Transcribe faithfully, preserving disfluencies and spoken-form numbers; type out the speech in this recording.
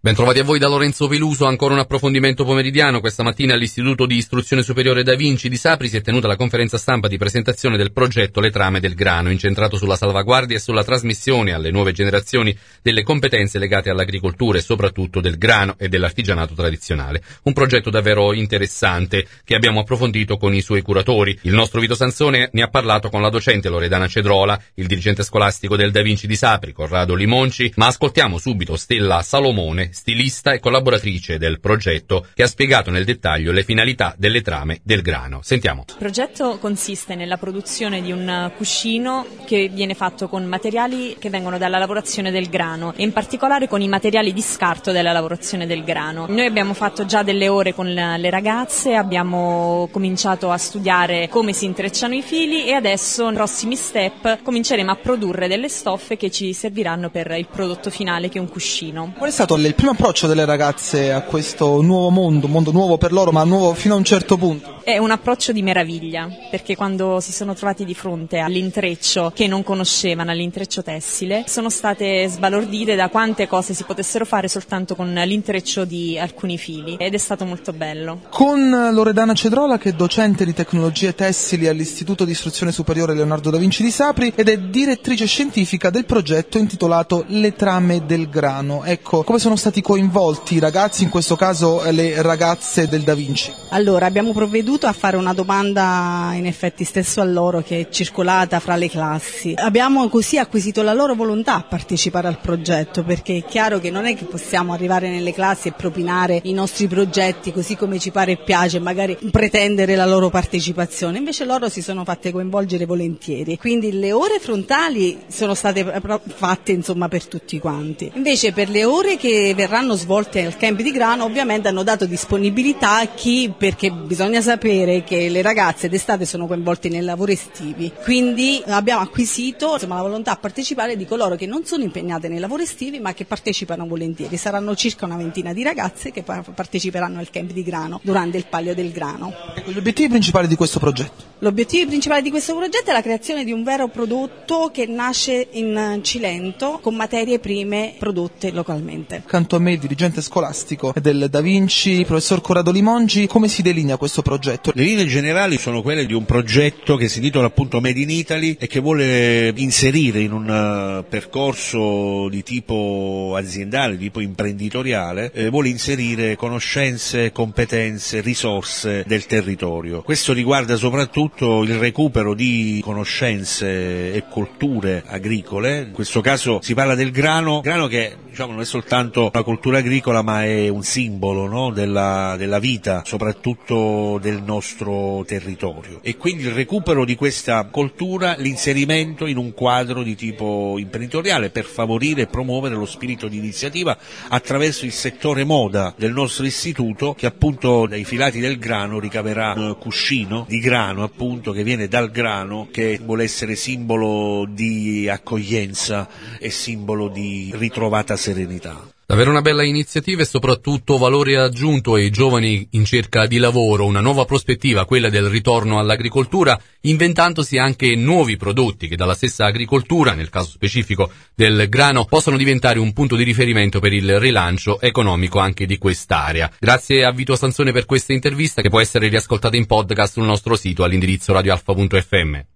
Bentrovati a voi da Lorenzo Peluso, ancora un approfondimento pomeridiano. Questa mattina all'Istituto di Istruzione Superiore Da Vinci di Sapri si è tenuta la conferenza stampa di presentazione del progetto Le Trame del Grano, incentrato sulla salvaguardia e sulla trasmissione alle nuove generazioni delle competenze legate all'agricoltura e soprattutto del grano e dell'artigianato tradizionale. Un progetto davvero interessante che abbiamo approfondito con i suoi curatori. Il nostro Vito Sansone ne ha parlato con la docente Loredana Cedrola, il dirigente scolastico del Da Vinci di Sapri, Corrado Limonci, ma ascoltiamo subito Stella Salomone, stilista e collaboratrice del progetto, che ha spiegato nel dettaglio le finalità delle trame del grano. Sentiamo. Il progetto consiste nella produzione di un cuscino che viene fatto con materiali che vengono dalla lavorazione del grano e in particolare con i materiali di scarto della lavorazione del grano. Noi abbiamo fatto già delle ore con le ragazze, abbiamo cominciato a studiare come si intrecciano i fili e adesso, nei prossimi step, cominceremo a produrre delle stoffe che ci serviranno per il prodotto finale, che è un cuscino. Qual è stato il primo approccio delle ragazze a questo nuovo mondo, un mondo nuovo per loro, ma nuovo fino a un certo punto? È un approccio di meraviglia, perché quando si sono trovati di fronte all'intreccio che non conoscevano, all'intreccio tessile, sono state sbalordite da quante cose si potessero fare soltanto con l'intreccio di alcuni fili, ed è stato molto bello. Con Loredana Cedrola, che è docente di tecnologie tessili all'Istituto di Istruzione Superiore Leonardo da Vinci di Sapri ed è direttrice scientifica del progetto intitolato Le Trame del Grano. Ecco, come sono stati coinvolti i ragazzi, in questo caso le ragazze del Da Vinci? Allora, abbiamo provveduto a fare una domanda in effetti stesso a loro, che è circolata fra le classi. Abbiamo così acquisito la loro volontà a partecipare al progetto, perché è chiaro che non è che possiamo arrivare nelle classi e propinare i nostri progetti così come ci pare e piace, magari pretendere la loro partecipazione. Invece loro si sono fatte coinvolgere volentieri, quindi le ore frontali sono state fatte insomma per tutti quanti. Invece per le ore che verranno svolte al camp di grano ovviamente hanno dato disponibilità a chi, perché bisogna sapere che le ragazze d'estate sono coinvolte nei lavori estivi, quindi abbiamo acquisito insomma la volontà a partecipare di coloro che non sono impegnate nei lavori estivi ma che partecipano volentieri. Saranno circa una ventina di ragazze che parteciperanno al camp di grano durante il Palio del Grano. Ecco, gli obiettivi principali di questo progetto? L'obiettivo principale di questo progetto è la creazione di un vero prodotto che nasce in Cilento con materie prime prodotte localmente. Accanto a me il dirigente scolastico del Da Vinci, professor Corrado Limonci. Come si delinea questo progetto? Le linee generali sono quelle di un progetto che si intitola appunto Made in Italy e che vuole inserire in un percorso di tipo aziendale, di tipo imprenditoriale, eh, vuole inserire conoscenze, competenze, risorse del territorio. Questo riguarda soprattutto il recupero di conoscenze e culture agricole. In questo caso si parla del grano, grano che diciamo non è soltanto una cultura agricola ma è un simbolo, no? della, della vita, soprattutto del nostro territorio, e quindi il recupero di questa cultura, l'inserimento in un quadro di tipo imprenditoriale per favorire e promuovere lo spirito di iniziativa attraverso il settore moda del nostro istituto, che appunto dai filati del grano ricaverà un cuscino di grano appunto che viene dal grano, che vuole essere simbolo di accoglienza e simbolo di ritrovata serenità. Davvero una bella iniziativa e soprattutto valore aggiunto ai giovani in cerca di lavoro, una nuova prospettiva, quella del ritorno all'agricoltura, inventandosi anche nuovi prodotti che dalla stessa agricoltura, nel caso specifico del grano, possono diventare un punto di riferimento per il rilancio economico anche di quest'area. Grazie a Vito Sansone per questa intervista, che può essere riascoltata in podcast sul nostro sito all'indirizzo radioalfa punto effe emme.